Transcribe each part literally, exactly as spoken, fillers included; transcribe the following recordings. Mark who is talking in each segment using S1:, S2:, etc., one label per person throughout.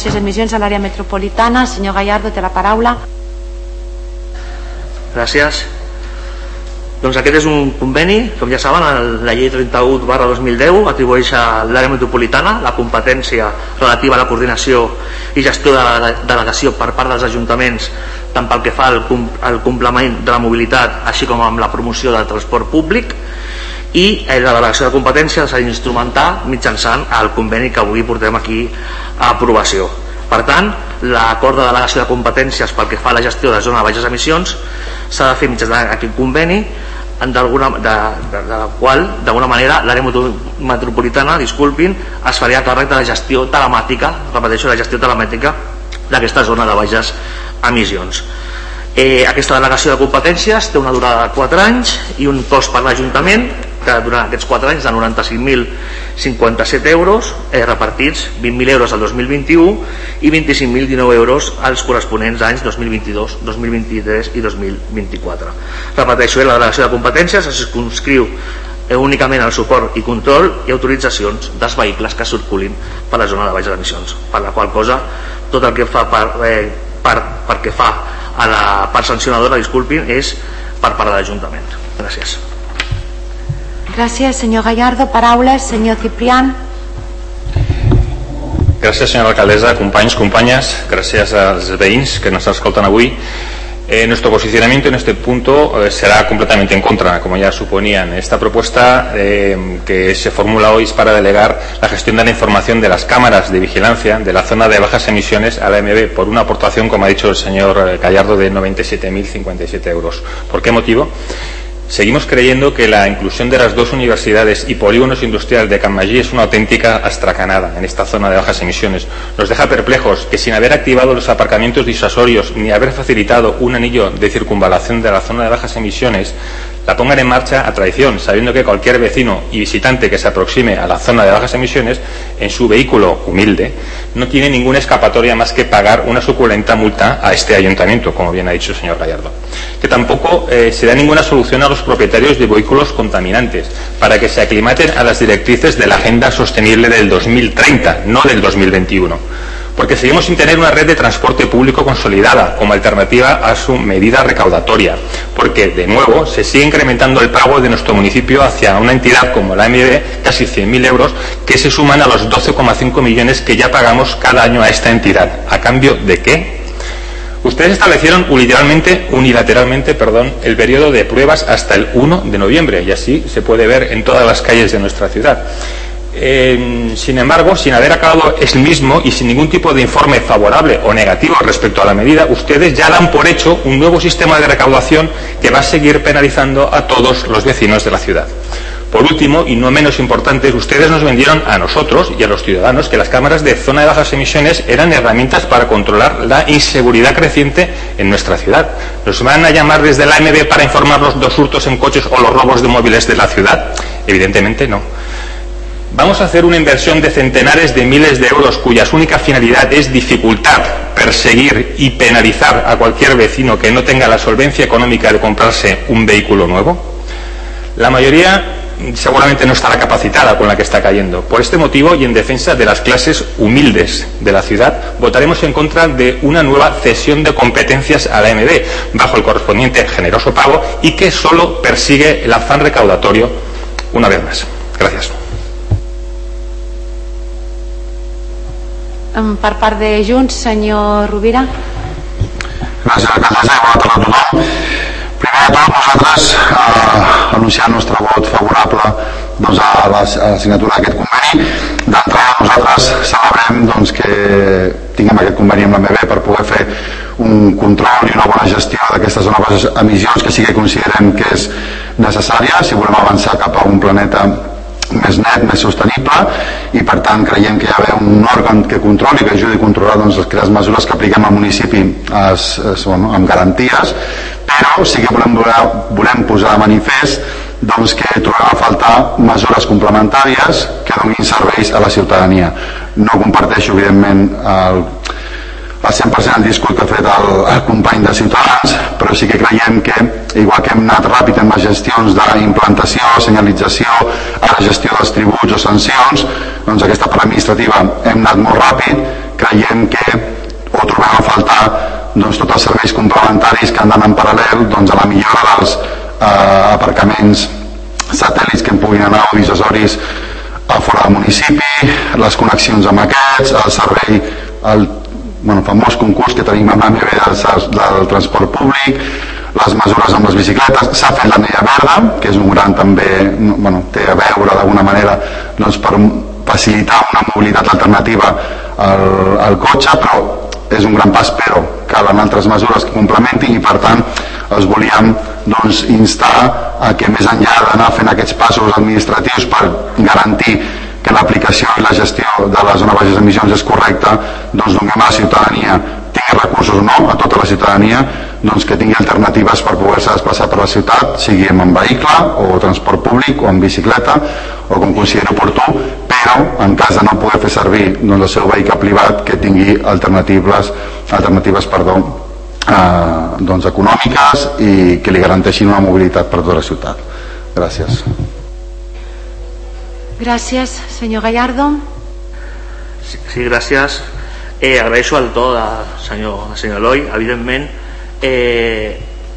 S1: Les emissions a l'àrea metropolitana. Senyor Gallardo, té la paraula.
S2: Gràcies. Doncs aquest és un conveni, com ja saben, la llei trenta-u barra dos mil deu atribueix a l'àrea metropolitana la competència relativa a la coordinació i gestió de la delegació per part dels ajuntaments, tant pel que fa al, al complement de la mobilitat, així com amb la promoció del transport públic, i la delegació de competència s'ha d'instrumentar mitjançant el conveni que avui portem aquí a aprovació. Per tant, l'acord de delegació de competències pel que fa a la gestió de zona de baixes emissions s'ha de fer mitjançant aquest conveni, d'alguna de, de, de la qual d'alguna manera l'àrea metropolitana, disculpin, es faria càrrec de la gestió telemàtica, repeteixo, la gestió telemàtica d'aquesta zona de baixes emissions. Eh, aquesta delegació de competències té una durada de quatre anys i un cost per l'Ajuntament que durant aquests quatre anys de noranta-cinc mil cinquanta-set euros, eh, repartits vint mil euros al dos mil vint-i-u i vint-i-cinc mil dinou euros als corresponents anys dos mil vint-i-dos, dos mil vint-i-tres i dos mil vint-i-quatre. Repeteixo, eh, la delegació de competències es circumscriu eh, únicament al suport i control i autoritzacions dels vehicles que circulin per la zona de baixes emissions, per la qual cosa tot el que fa per, eh, per, per que fa a la part sancionadora, disculpin, és per part de l'Ajuntament. Gràcies.
S1: Gràcies, senyor Gallardo. Paraules, senyor Ciprián.
S3: Gràcies, senyora alcaldessa, companys, companyes, gràcies als veïns que nos escoltan avui. Eh, nuestro posicionamiento en este punto eh, será completamente en contra, como ya suponían. Esta propuesta eh, que se formula hoy es para delegar la gestión de la información de las cámaras de vigilancia de la zona de bajas emisiones a la A M B por una aportación, como ha dicho el señor Gallardo, de noventa y siete mil cincuenta y siete euros. ¿Por qué motivo? Seguimos creyendo que la inclusión de las dos universidades y polígonos industriales de Can Magí es una auténtica astracanada en esta zona de bajas emisiones. Nos deja perplejos que sin haber activado los aparcamientos disuasorios ni haber facilitado un anillo de circunvalación de la zona de bajas emisiones, la pongan en marcha a traición, sabiendo que cualquier vecino y visitante que se aproxime a la zona de bajas emisiones en su vehículo humilde no tiene ninguna escapatoria más que pagar una suculenta multa a este ayuntamiento, como bien ha dicho el señor Gallardo. Que tampoco eh, se da ninguna solución a los propietarios de vehículos contaminantes para que se aclimaten a las directrices de la Agenda Sostenible del dos mil treinta, no del dos mil veintiuno. Porque seguimos sin tener una red de transporte público consolidada como alternativa a su medida recaudatoria, porque de nuevo se sigue incrementando el pago de nuestro municipio hacia una entidad como la A M B, casi cien mil euros, que se suman a los doce coma cinco millones que ya pagamos cada año a esta entidad. ¿A cambio de qué? Ustedes establecieron unilateralmente, unilateralmente perdón, el periodo de pruebas hasta el uno de noviembre, y así se puede ver en todas las calles de nuestra ciudad. Eh, sin embargo, sin haber acabado el mismo y sin ningún tipo de informe favorable o negativo respecto a la medida, ustedes ya dan por hecho un nuevo sistema de recaudación que va a seguir penalizando a todos los vecinos de la ciudad. Por último, y no menos importante, ustedes nos vendieron a nosotros y a los ciudadanos que las cámaras de zona de bajas emisiones eran herramientas para controlar la inseguridad creciente en nuestra ciudad. ¿Nos van a llamar desde la A M B para informarnos de los hurtos en coches o los robos de móviles de la ciudad? Evidentemente no. Vamos a hacer una inversión de centenares de miles de euros cuya única finalidad es dificultar, perseguir y penalizar a cualquier vecino que no tenga la solvencia económica de comprarse un vehículo nuevo. La mayoría seguramente no estará capacitada con la que está cayendo. Por este motivo y en defensa de las clases humildes de la ciudad, votaremos en contra de una nueva cesión de competencias a la A M B bajo el correspondiente generoso pago y que solo persigue el afán recaudatorio una vez más. Gracias.
S1: Per part de Junts, senyor Rovira.
S4: Gràcies, alcaldessa, i bona tarda a tothom. Primer de tot, nosaltres eh, anunciar el nostre vot favorable doncs, a la, a la signatura d'aquest conveni. D'entrada, nosaltres celebrem doncs, que tinguem aquest conveni amb l'A M B per poder fer un control i una bona gestió d'aquestes zones emissions que sí que considerem que és necessària si volem avançar cap a un planeta més net, més sostenible, i per tant creiem que hi ha d'haver un òrgan que controli, que ajudi a controlar doncs, les mesures que apliquem al municipi es, es, bueno, amb garanties, però sí que volem, volem posar de manifest doncs, que trobem a faltar mesures complementàries que donin serveis a la ciutadania. No comparteixo evidentment el, va cent per cent el discurs que ha fet el, el company de Ciutadans, però sí que creiem que, igual que hem anat ràpid en les gestions d'implantació, senyalització, a la gestió dels tributs o sancions, doncs aquesta part administrativa hem anat molt ràpid, creiem que o trobem a faltar doncs, tots els serveis complementaris que han d'anar en paral·lel doncs, a la millora dels eh, aparcaments satèl·lits que en puguin anar o dissuasoris a fora del municipi, les connexions amb aquests, el servei, el bueno, famós concurs que tenim amb l'A M B del, del transport públic, les mesures amb les bicicletes, s'ha fet l'anella verda, que és un gran també, bueno, té a veure d'alguna manera doncs, per facilitar una mobilitat alternativa al, al cotxe, però és un gran pas, però calen altres mesures que complementin i per tant els volíem doncs, instar a que més enllà d'anar fent aquests passos administratius per garantir que l'aplicació i la gestió de la zona baixes emissions és correcta, doncs donem a la ciutadania, tingui recursos o no, a tota la ciutadania, doncs que tingui alternatives per poder-se desplaçar per la ciutat, sigui en vehicle o transport públic o en bicicleta o com consideri oportú, però en cas de no poder fer servir doncs, el seu vehicle privat, que tingui alternatives, alternatives perdó, eh, doncs econòmiques i que li garanteixin una mobilitat per tota la ciutat. Gràcies.
S1: Gràcies, senyor Gallardo.
S2: Sí, sí gràcies. Eh, agraeixo el to del senyor, del senyor Eloi. Evidentment, eh,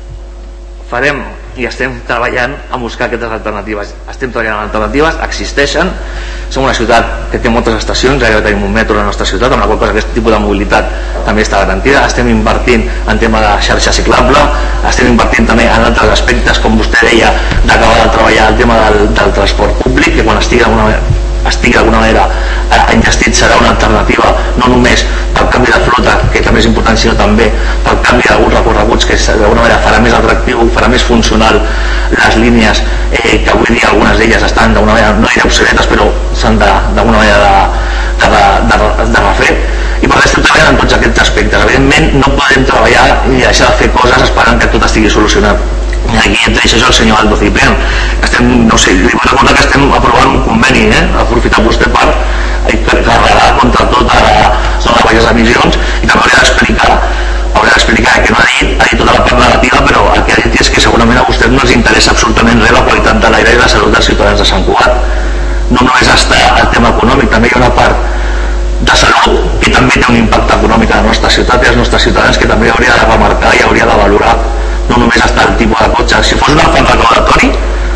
S2: farem i estem treballant a buscar aquestes alternatives. Estem treballant en alternatives, existeixen. Som una ciutat que té moltes estacions, ja tenim un metro a la nostra ciutat, amb la qual cosa aquest tipus de mobilitat també està garantida. Estem invertint en tema de xarxa ciclable, estem invertint també en altres aspectes, com vostè deia, d'acabar de treballar el tema del, del transport públic, que quan estigui d'alguna manera estigui d'alguna manera eh, enllestit serà una alternativa no només pel canvi de flota, que també és important, sinó també pel canvi d'alguns recorreguts, que d'alguna manera farà més atractiu, farà més funcional les línies eh, que avui dia algunes d'elles estan d'alguna manera, no diré obsoletes, però s'han d'alguna manera de, de, de, de refer, i per tant estem treballant en tots aquests aspectes. Evidentment no podem treballar i deixar de fer coses esperant que tot estigui solucionat. Aquí entre això el senyor Aldo Ciprián, estem, no sé, li vull recordar que estem aprovant un conveni, eh? Aprofitar vostè per carregar contra tota la zona de baixes emissions, i també hauria d'explicar hauria d'explicar que no ha dit, ha dit tota la part negativa, però el que ha dit és que segurament a vostès no els interessa absolutament res la qualitat de l'aire i la salut dels ciutadans de Sant Cugat. No només està el tema econòmic, també hi ha una part de salut que també té un impacte econòmic a la nostra ciutat i als nostres ciutadans, que també hauria de remarcar i hauria de valorar. No només està el tipus de cotxe. Si fos un afany recaudatori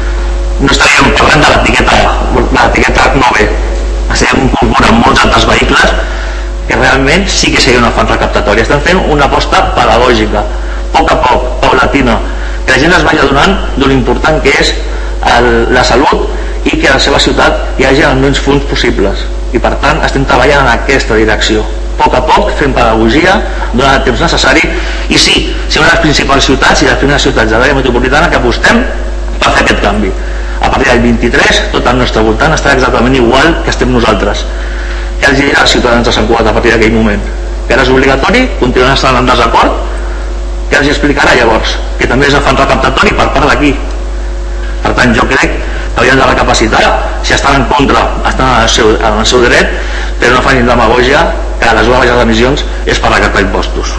S2: no estaríem parlant de l'etiqueta l'etiqueta nou B, estaríem incorporant molts altres vehicles que realment sí que seria un afany recaptatori. Estem fent una aposta pedagògica, a poc a poc, paulatina, que la gent es vagi adonant d'un important que és el, la salut, i que a la seva ciutat hi hagi els menys fums possibles, i per tant estem treballant en aquesta direcció, a poc a poc, fent pedagogia, donant el temps necessari, i sí, si una de les principals ciutats i les primeres ciutats de l'àrea metropolitana que apostem per fer aquest canvi. A partir del vint-i-tres, tot al nostre voltant estarà exactament igual que estem nosaltres. Què els dirà als ciutadans de Sant Cugat a partir d'aquell moment? Que ara és obligatori, continuaran estant en desacord? Què els explicarà llavors? Que també és afany recaptatori per part d'aquí. Per tant, jo crec que haurien de recapacitar, si estan en contra, estan en el seu, en el seu dret, però no fan demagògia que les zones baixes d'emissions és per recaptar impostos.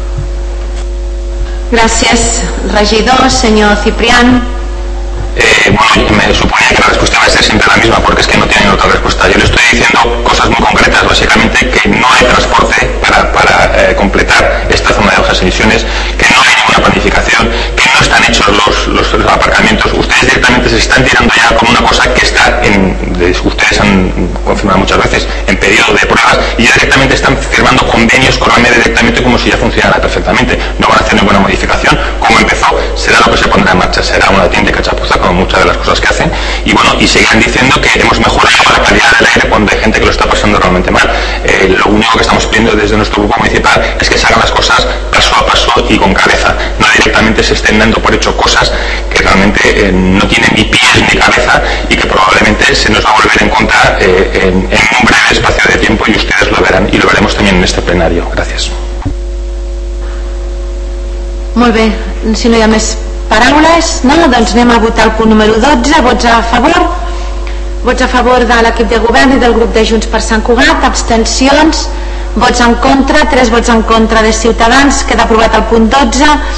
S1: Gràcies, regidor. Senyor Ciprián.
S3: Eh, bueno, me suponía que la respuesta va a ser siempre la misma, porque es que no tienen otra respuesta. Yo le estoy diciendo cosas muy concretas, básicamente que no hay transporte para, para eh, completar esta zona de bajas emisiones, que no hay ninguna planificación, que no están hechos los, los, los aparcamientos. Ustedes directamente se están tirando ya con una cosa que está en, de, ustedes han confirmado muchas veces, en periodo de pruebas, y ya directamente están firmando convenios con la M E D directamente como si ya funcionara perfectamente. No van a hacer ninguna modificación. Como empezó, será lo que se pondrá en marcha, será una tienda de cachapuza con muchas de las cosas que hacen, y bueno, y seguirán diciendo que hemos mejorado la calidad del aire cuando hay gente que lo está pasando realmente mal. Eh, lo único que estamos pidiendo desde nuestro grupo municipal es que se hagan las cosas paso a paso y con cabeza, no directamente se estén dando por hecho cosas que realmente eh, no tienen ni pies ni cabeza y que probablemente se nos va a volver en contra eh, en, en un breve espacio de tiempo, y ustedes lo verán, y lo veremos también en este plenario. Gracias.
S1: Molt bé, si no hi ha més paraules, no? Doncs anem a votar el punt número dotze. Vots a favor? Vots a favor de l'equip de govern i del grup de Junts per Sant Cugat. Abstencions? vots en contra, tres vots en contra de Ciutadans. Queda aprovat el punt dotze.